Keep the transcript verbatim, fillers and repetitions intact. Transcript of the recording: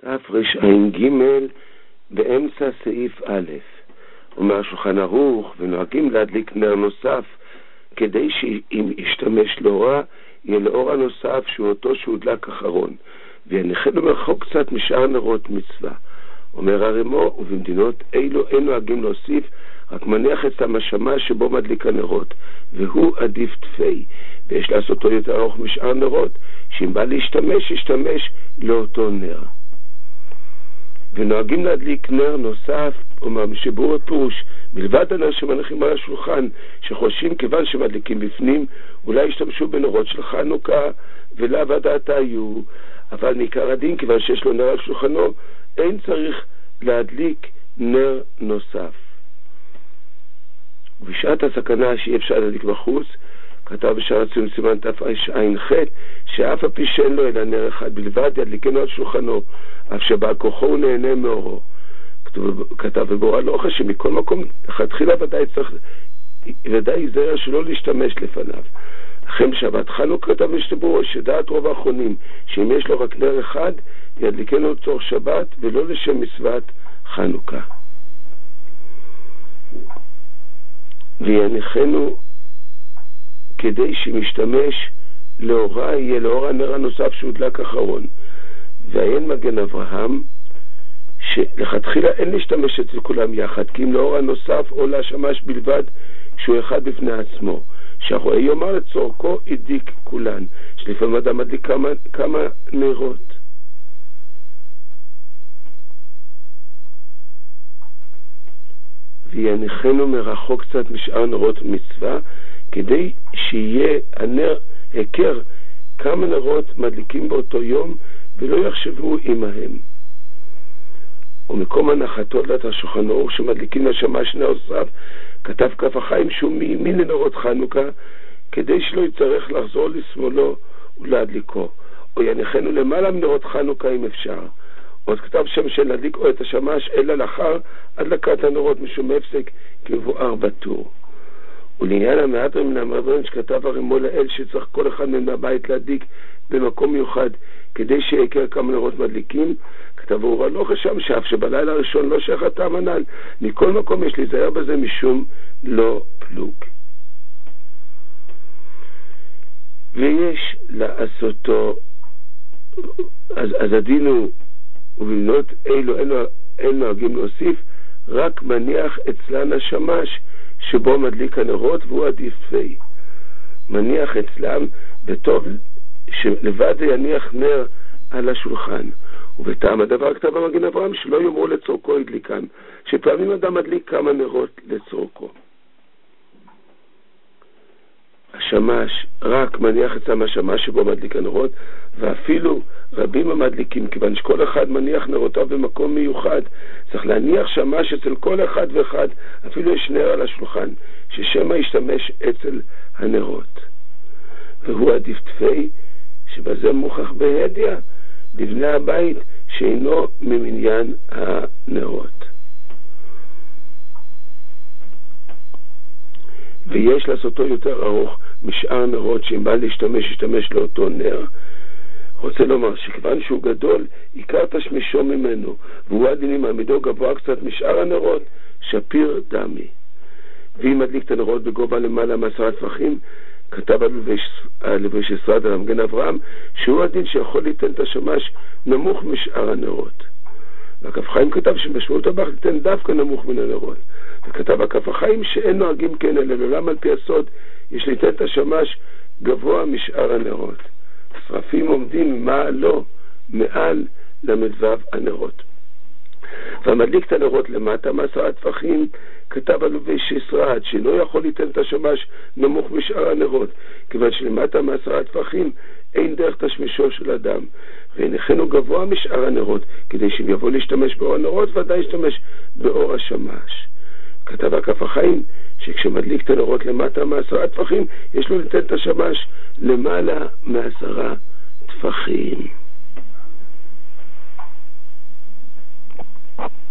תרע"ג באמצע סעיף א', אומר שולחן ערוך, ונוהגים להדליק נר נוסף כדי שאם ישתמש לאורה יהיה לאור הנוסף שהוא אותו שהודלק אחרון, וינחלו מרחוק קצת משאר נרות מצווה. אומר הרמו, ובמדינות אילו אין נוהגים להוסיף, רק מניח את המשמש שבו מדליק הנרות, והוא עדיף תפי, ויש לעשותו יותר ארוך משאר נרות, שאם בא להשתמש, ישתמש לאותו נר. ונוהגים להדליק נר נוסף, אומר משיבור הפירוש, מלבד הנר שמניחים על השולחן, שחושבים כיוון שמדליקים בפנים, אולי ישתמשו בנרות של חנוכה, ולאו הדעתה היו, אבל מעיקר הדין, כיוון שיש לו נר על שולחנו, אין צריך להדליק נר נוסף. ובשעת הסכנה שאי אפשר להדליק בחוץ, כתב בשער הציון סימן תרע"ח, שאף על פי שאין לו אלא נר אחד בלבד, ידליקנו על שולחנו, אף שבא כוחו הוא נהנה מאורו. כתב בבורא הלוחה שמכל מקום, לכתחילה ודאי צריך, ודאי ייזהר שלא להשתמש לפניו. אחרי שבת חנוכה כתב משתבורו, שדעת רוב האחרונים, שאם יש לו רק נר אחד, ידליקנו לצורך שבת, ולא לשם מצוות חנוכה. ויניחנו כדי שמשתמש לאורה יהיה לאור הנר הנוסף שהודלק אחרון. ועיין מגן אברהם שלכתחילה אין להשתמש אצל כולם יחד, כי אם לאור הנוסף או להשמש בלבד שהוא אחד בפני עצמו, שהרואה יאמר לצורכו הדליק כולן, שלפעמים אדם מדליק כמה, כמה נרות. ויניחנו מרחוק קצת משאר נרות מצווה, כדי שיהיה הנר הכר כמה נרות מדליקים באותו יום, ולא יחשבו עמהם. ומקום הנחתו לדעת השולחן ערוך שמדליקים לשמש נר נוסף, כתב כף החיים שהוא מימין לנרות חנוכה, כדי שלא יצטרך לחזור לשמאלו ולהדליקו. או יניחנו למעלה מנרות חנוכה אם אפשר. עוד כתב שם של להדליק או את השמש אלא לאחר הדלקת הנרות משום הפסק כמבואר בטור. ולעניין המהדרין מן המהדרין שכתב הרמו לאל שצריך כל אחד מן הבית להדליק במקום מיוחד כדי שיעקר כמה נרות מדליקים, כתב אורה לא חשב שאף שבלילה הראשון לא שייכתם הנ"ל, מכל מקום יש להיזהר בזה משום לא פלוג. ויש לעשותו, אז, אז הדין הוא, ובמדינות אילו אין, אין נוהגים להוסיף, רק מניח אצלן השמש שבו מדליק הנרות, והוא עדיף תפי. מניח אצלם, וטוב שלבד יניח נר על השולחן. ובטעם הדבר כתב המגן אברהם שלא יאמרו לצורכו הדליקם, שפעמים אדם מדליק כמה נרות לצורכו. השמש רק מניח אצלם השמש שבו מדליק הנרות, ואפילו רבים המדליקים, כיוון שכל אחד מניח נרותיו במקום מיוחד, צריך להניח שמש אצל כל אחד ואחד, אפילו יש נר על השולחן, ששמא ישתמש אצל הנרות. והוא עדיף תפי, שבזה מוכח בהדיה לבני הבית שאינו ממניין הנרות. ויש לעשותו יותר ארוך משאר נרות, שאם בא להשתמש, ישתמש לאותו נר. רוצה לומר שכיוון שהוא גדול, עיקר תשמישו ממנו, והוא הדינים מעמידו גבוה קצת משאר הנרות, שפיר דמי. ואם מדליק את הנרות בגובה למעלה מעשרה טפחים, כתב על לבש ישראל על המגן אברהם, שהוא הדין שיכול ליתן את השמש נמוך משאר הנרות. והכף חיים כתב שמשמעות הבח ליתן דווקא נמוך מן הנרות. וכתב הכף החיים שאין נוהגים כן אלא לעולם על פי הסוד, יש ליתן את השמש גבוה משאר הנרות. השרפים עומדים מעלו מעל למדבב הנרות. והמדליק את הנרות למטה מעשרה טפחים, כתב על לבש ישראל שלא יכול ליתן את השמש נמוך משאר הנרות, כיוון שלמטה מעשרה טפחים אין דרך תשמישו של אדם, והניחנו גבוה משאר הנרות, כדי שאם יבוא להשתמש באור הנרות ודאי ישתמש באור השמש. כתב הכף החיים שכשמדליק את הנרות למטה מעשרה טפחים, יש לו ליתן את השמש למעלה מעשרה טפחים.